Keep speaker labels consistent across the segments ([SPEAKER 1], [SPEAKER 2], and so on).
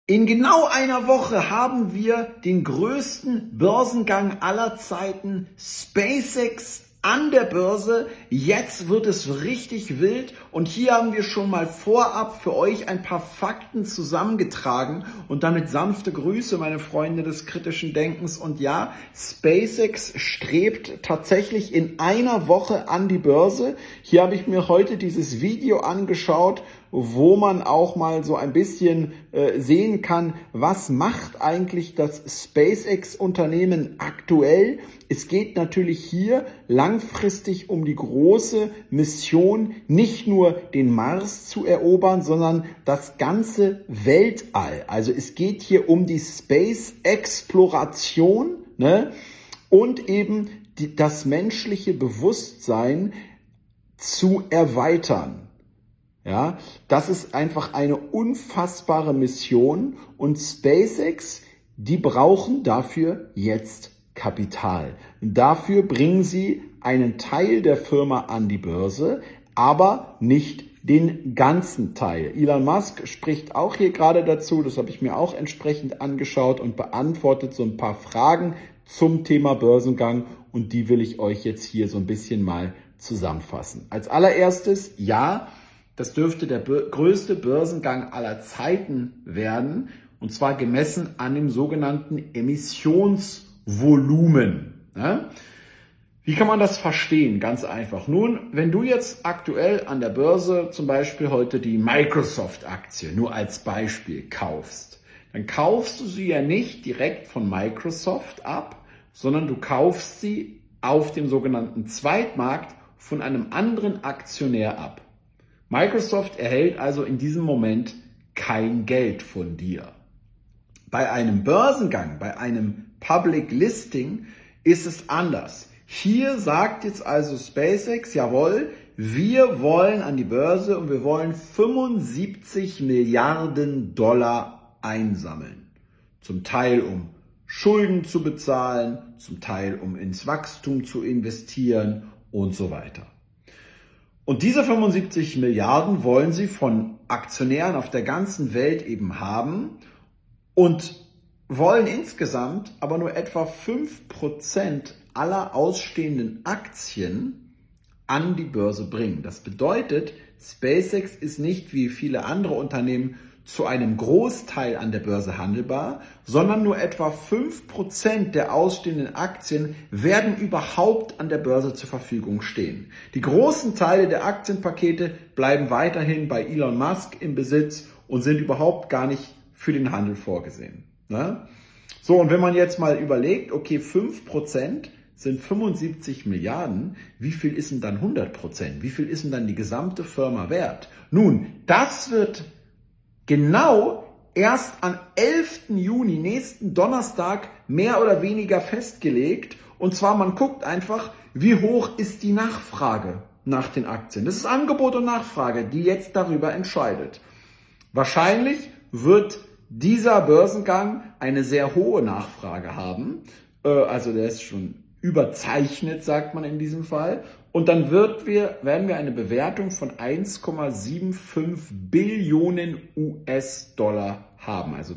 [SPEAKER 1] In genau einer Woche haben wir den größten Börsengang aller Zeiten, SpaceX an der Börse. Jetzt wird es richtig wild und hier haben wir schon mal vorab für euch ein paar Fakten zusammengetragen und damit sanfte Grüße, meine Freunde des kritischen Denkens. Und ja, SpaceX strebt tatsächlich in einer Woche an die Börse. Hier habe ich mir heute dieses Video angeschaut, wo man auch mal so ein bisschen sehen kann, was macht eigentlich das SpaceX-Unternehmen aktuell. Es geht natürlich hier langfristig um die große Mission, nicht nur den Mars zu erobern, sondern das ganze Weltall. Also es geht hier um die Space-Exploration, ne? Und eben das menschliche Bewusstsein zu erweitern. Ja, das ist einfach eine unfassbare Mission und SpaceX, die brauchen dafür jetzt Kapital. Dafür bringen sie einen Teil der Firma an die Börse, aber nicht den ganzen Teil. Elon Musk spricht auch hier gerade dazu, das habe ich mir auch entsprechend angeschaut und beantwortet so ein paar Fragen zum Thema Börsengang und die will ich euch jetzt hier so ein bisschen mal zusammenfassen. Als allererstes, ja, das dürfte der größte Börsengang aller Zeiten werden, und zwar gemessen an dem sogenannten Emissionsvolumen. Wie kann man das verstehen? Ganz einfach. Nun, wenn du jetzt aktuell an der Börse zum Beispiel heute die Microsoft-Aktie nur als Beispiel kaufst, dann kaufst du sie ja nicht direkt von Microsoft ab, sondern du kaufst sie auf dem sogenannten Zweitmarkt von einem anderen Aktionär ab. Microsoft erhält also in diesem Moment kein Geld von dir. Bei einem Börsengang, bei einem Public Listing ist es anders. Hier sagt jetzt also SpaceX, jawohl, wir wollen an die Börse und wir wollen 75 Milliarden Dollar einsammeln. Zum Teil um Schulden zu bezahlen, zum Teil um ins Wachstum zu investieren und so weiter. Und diese 75 Milliarden wollen sie von Aktionären auf der ganzen Welt eben haben und wollen insgesamt aber nur etwa 5% aller ausstehenden Aktien an die Börse bringen. Das bedeutet, SpaceX ist nicht wie viele andere Unternehmen zu einem Großteil an der Börse handelbar, sondern nur etwa 5% der ausstehenden Aktien werden überhaupt an der Börse zur Verfügung stehen. Die großen Teile der Aktienpakete bleiben weiterhin bei Elon Musk im Besitz und sind überhaupt gar nicht für den Handel vorgesehen. Ne? So, und wenn man jetzt mal überlegt, okay, 5% sind 75 Milliarden, wie viel ist denn dann 100%? Wie viel ist denn dann die gesamte Firma wert? Nun, das wird genau erst am 11. Juni, nächsten Donnerstag, mehr oder weniger festgelegt. Und zwar, man guckt einfach, wie hoch ist die Nachfrage nach den Aktien. Das ist Angebot und Nachfrage, die jetzt darüber entscheidet. Wahrscheinlich wird dieser Börsengang eine sehr hohe Nachfrage haben. Also der ist schon überzeichnet, sagt man in diesem Fall. Und dann werden wir eine Bewertung von 1,75 Billionen US-Dollar haben. Also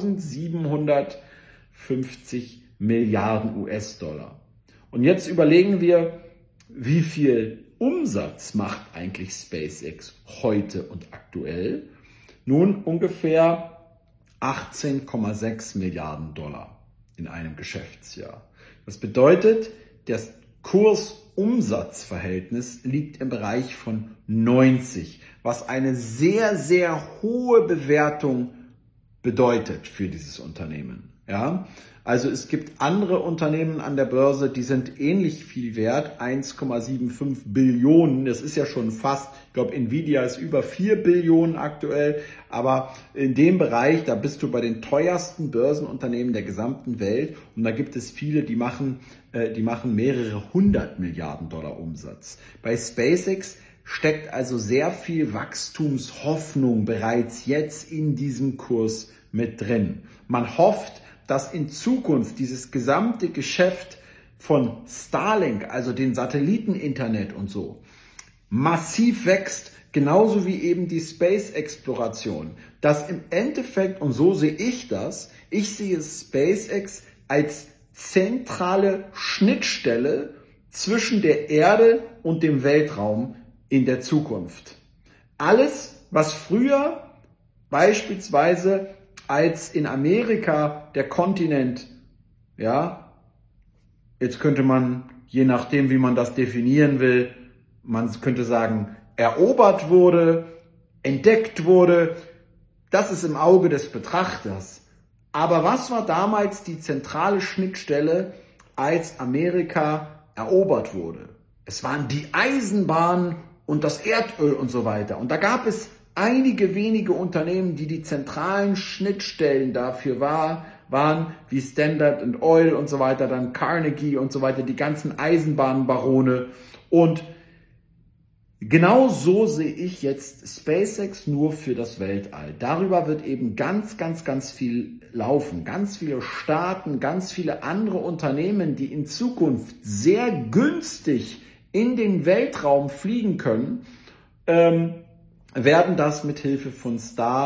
[SPEAKER 1] 1750 Milliarden US-Dollar. Und jetzt überlegen wir, wie viel Umsatz macht eigentlich SpaceX heute und aktuell? Nun ungefähr 18,6 Milliarden Dollar in einem Geschäftsjahr. Das bedeutet, das Kurs-Umsatz-Verhältnis liegt im Bereich von 90, was eine sehr, sehr hohe Bewertung bedeutet für dieses Unternehmen. Ja? Also es gibt andere Unternehmen an der Börse, die sind ähnlich viel wert, 1,75 Billionen, das ist ja schon fast, ich glaube Nvidia ist über 4 Billionen aktuell, aber in dem Bereich, da bist du bei den teuersten Börsenunternehmen der gesamten Welt und da gibt es viele, die machen mehrere 100 Milliarden Dollar Umsatz. Bei SpaceX steckt also sehr viel Wachstumshoffnung bereits jetzt in diesem Kurs mit drin. Man hofft, dass in Zukunft dieses gesamte Geschäft von Starlink, also den Satelliteninternet und so, massiv wächst, genauso wie eben die Space-Exploration. dass im Endeffekt, und so sehe ich sehe SpaceX als zentrale Schnittstelle zwischen der Erde und dem Weltraum in der Zukunft. Alles, was früher beispielsweise als in Amerika der Kontinent, ja, jetzt könnte man, je nachdem wie man das definieren will, man könnte sagen, erobert wurde, entdeckt wurde, das ist im Auge des Betrachters. Aber was war damals die zentrale Schnittstelle, als Amerika erobert wurde? Es waren die Eisenbahnen und das Erdöl und so weiter. Und da gab es einige wenige Unternehmen, die zentralen Schnittstellen dafür waren, wie Standard & Oil und so weiter, dann Carnegie und so weiter, die ganzen Eisenbahnbarone. Und genau so sehe ich jetzt SpaceX nur für das Weltall. Darüber wird eben ganz viel laufen. Ganz viele Staaten, ganz viele andere Unternehmen, die in Zukunft sehr günstig in den Weltraum fliegen können, werden das mit Hilfe von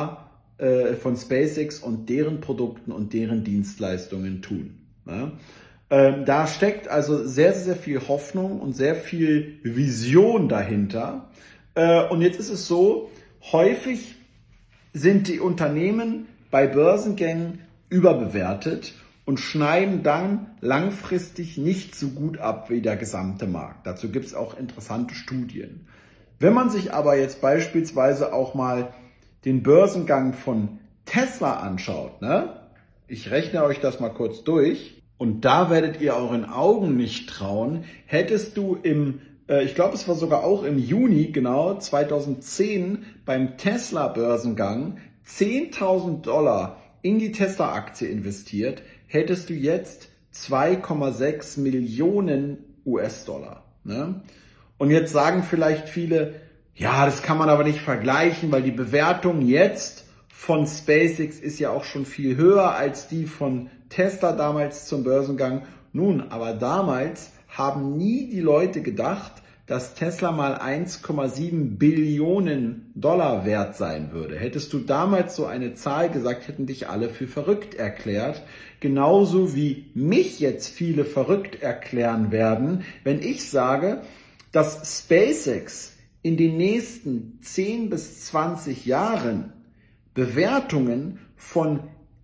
[SPEAKER 1] SpaceX und deren Produkten und deren Dienstleistungen tun. Ja? Da steckt also sehr viel Hoffnung und sehr viel Vision dahinter. Und jetzt ist es so, häufig sind die Unternehmen bei Börsengängen überbewertet und schneiden dann langfristig nicht so gut ab wie der gesamte Markt. Dazu gibt es auch interessante Studien. Wenn man sich aber jetzt beispielsweise auch mal den Börsengang von Tesla anschaut, ne? Ich rechne euch das mal kurz durch. Und da werdet ihr euren Augen nicht trauen, hättest du ich glaube es war sogar auch im Juni, genau, 2010 beim Tesla-Börsengang $10.000 in die Tesla-Aktie investiert, hättest du jetzt 2,6 Millionen US-Dollar. Ne? Und jetzt sagen vielleicht viele, ja, das kann man aber nicht vergleichen, weil die Bewertung jetzt von SpaceX ist ja auch schon viel höher als die von Tesla damals zum Börsengang. Nun, aber damals haben nie die Leute gedacht, dass Tesla mal 1,7 Billionen Dollar wert sein würde. Hättest du damals so eine Zahl gesagt, hätten dich alle für verrückt erklärt. Genauso wie mich jetzt viele verrückt erklären werden, wenn ich sage, dass SpaceX in den nächsten 10 bis 20 Jahren Bewertungen von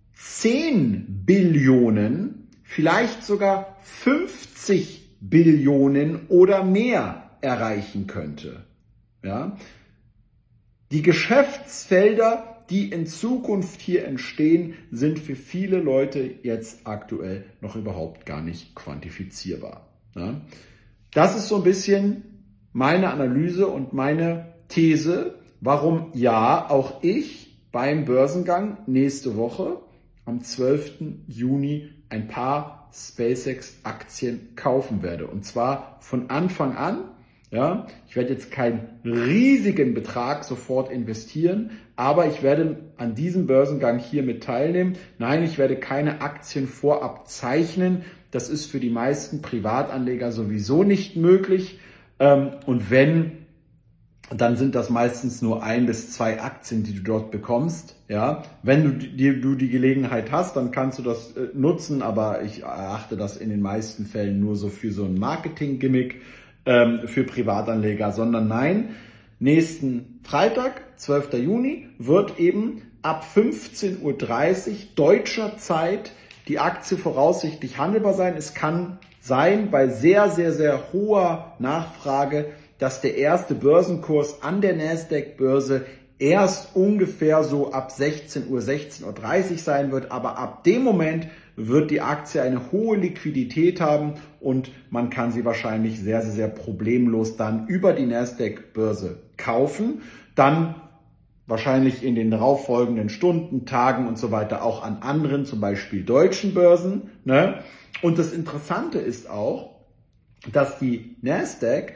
[SPEAKER 1] 10 Billionen, vielleicht sogar 50 Billionen oder mehr erreichen könnte. Ja? Die Geschäftsfelder, die in Zukunft hier entstehen, sind für viele Leute jetzt aktuell noch überhaupt gar nicht quantifizierbar. Ja? Das ist so ein bisschen meine Analyse und meine These, warum ja auch ich beim Börsengang nächste Woche am 12. Juni ein paar SpaceX-Aktien kaufen werde. Und zwar von Anfang an. Ja, ich werde jetzt keinen riesigen Betrag sofort investieren, aber ich werde an diesem Börsengang hier mit teilnehmen. Nein, ich werde keine Aktien vorab zeichnen. Das ist für die meisten Privatanleger sowieso nicht möglich. Und wenn, dann sind das meistens nur 1 bis 2 Aktien, die du dort bekommst. Ja, wenn du die Gelegenheit hast, dann kannst du das nutzen, aber ich erachte das in den meisten Fällen nur so für so ein Marketing-Gimmick für Privatanleger, sondern nein, nächsten Freitag, 12. Juni, wird eben ab 15:30 Uhr deutscher Zeit die Aktie voraussichtlich handelbar sein. Es kann sein, bei sehr hoher Nachfrage, dass der erste Börsenkurs an der Nasdaq-Börse erst ungefähr so ab 16 Uhr, 16:30 Uhr sein wird. Aber ab dem Moment wird die Aktie eine hohe Liquidität haben und man kann sie wahrscheinlich sehr problemlos dann über die Nasdaq-Börse kaufen. Dann wahrscheinlich in den darauffolgenden Stunden, Tagen und so weiter auch an anderen, zum Beispiel deutschen Börsen. Ne? Und das Interessante ist auch, dass die Nasdaq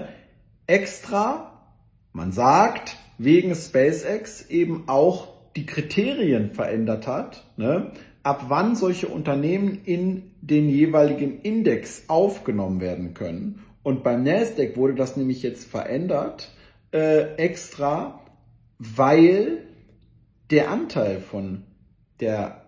[SPEAKER 1] extra, man sagt, wegen SpaceX eben auch die Kriterien verändert hat, ne? Ab wann solche Unternehmen in den jeweiligen Index aufgenommen werden können. Und beim Nasdaq wurde das nämlich jetzt verändert, extra, weil Der Anteil von der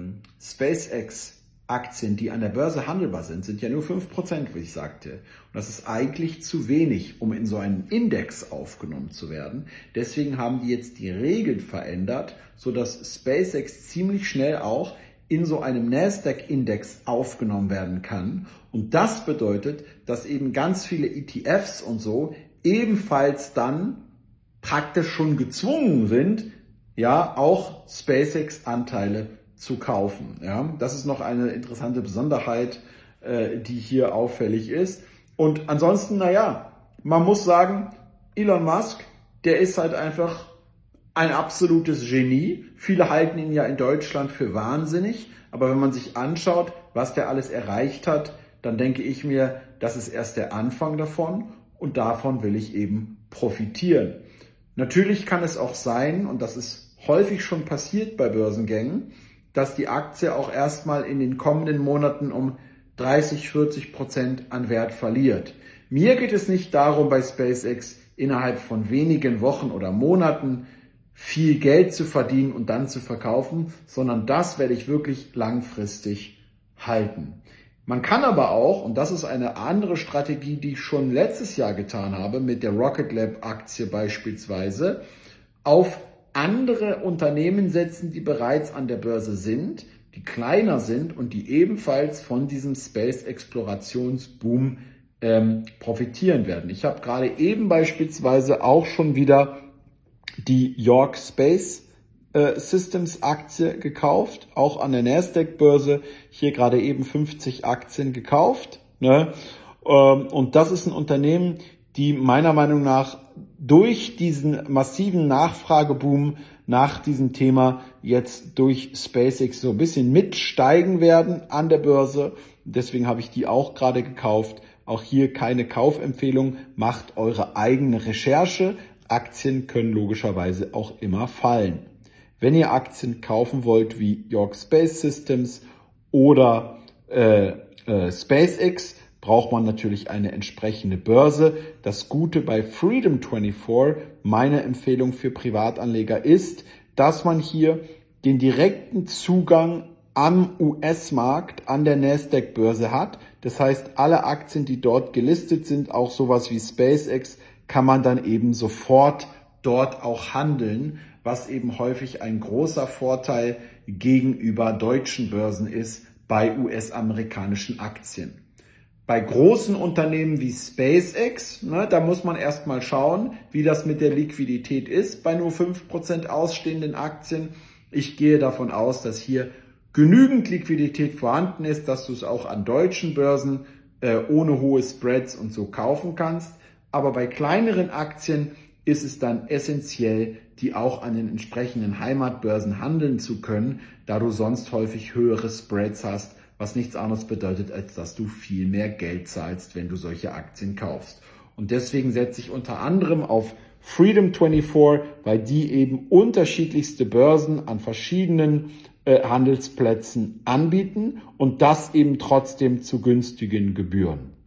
[SPEAKER 1] SpaceX-Aktien, die an der Börse handelbar sind, sind ja nur 5%, wie ich sagte. Und das ist eigentlich zu wenig, um in so einen Index aufgenommen zu werden. Deswegen haben die jetzt die Regeln verändert, sodass SpaceX ziemlich schnell auch in so einem Nasdaq-Index aufgenommen werden kann. Und das bedeutet, dass eben ganz viele ETFs und so ebenfalls dann praktisch schon gezwungen sind, ja, auch SpaceX-Anteile zu kaufen. Ja, das ist noch eine interessante Besonderheit, die hier auffällig ist. Und ansonsten, naja, man muss sagen, Elon Musk, der ist halt einfach ein absolutes Genie. Viele halten ihn ja in Deutschland für wahnsinnig. Aber wenn man sich anschaut, was der alles erreicht hat, dann denke ich mir, das ist erst der Anfang davon. Und davon will ich eben profitieren. Natürlich kann es auch sein, und das ist häufig schon passiert bei Börsengängen, dass die Aktie auch erstmal in den kommenden Monaten um 30-40% an Wert verliert. Mir geht es nicht darum, bei SpaceX innerhalb von wenigen Wochen oder Monaten viel Geld zu verdienen und dann zu verkaufen, sondern das werde ich wirklich langfristig halten. Man kann aber auch, und das ist eine andere Strategie, die ich schon letztes Jahr getan habe, mit der Rocket Lab Aktie beispielsweise, auf andere Unternehmen setzen, die bereits an der Börse sind, die kleiner sind und die ebenfalls von diesem Space-Explorationsboom profitieren werden. Ich habe gerade eben beispielsweise auch schon wieder die York Space Systems Aktie gekauft, auch an der Nasdaq-Börse, hier gerade eben 50 Aktien gekauft. Ne? Und das ist ein Unternehmen, die meiner Meinung nach durch diesen massiven Nachfrageboom nach diesem Thema jetzt durch SpaceX so ein bisschen mitsteigen werden an der Börse. Deswegen habe ich die auch gerade gekauft. Auch hier keine Kaufempfehlung. Macht eure eigene Recherche. Aktien können logischerweise auch immer fallen. Wenn ihr Aktien kaufen wollt wie York Space Systems oder SpaceX, braucht man natürlich eine entsprechende Börse. Das Gute bei Freedom24, meine Empfehlung für Privatanleger ist, dass man hier den direkten Zugang am US-Markt, an der Nasdaq-Börse hat. Das heißt, alle Aktien, die dort gelistet sind, auch sowas wie SpaceX, kann man dann eben sofort dort auch handeln, was eben häufig ein großer Vorteil gegenüber deutschen Börsen ist bei US-amerikanischen Aktien. Bei großen Unternehmen wie SpaceX, da muss man erstmal schauen, wie das mit der Liquidität ist bei nur 5% ausstehenden Aktien. Ich gehe davon aus, dass hier genügend Liquidität vorhanden ist, dass du es auch an deutschen Börsen ohne hohe Spreads und so kaufen kannst. Aber bei kleineren Aktien ist es dann essentiell, die auch an den entsprechenden Heimatbörsen handeln zu können, da du sonst häufig höhere Spreads hast, was nichts anderes bedeutet, als dass du viel mehr Geld zahlst, wenn du solche Aktien kaufst. Und deswegen setze ich unter anderem auf Freedom24, weil die eben unterschiedlichste Börsen an verschiedenen Handelsplätzen anbieten und das eben trotzdem zu günstigen Gebühren.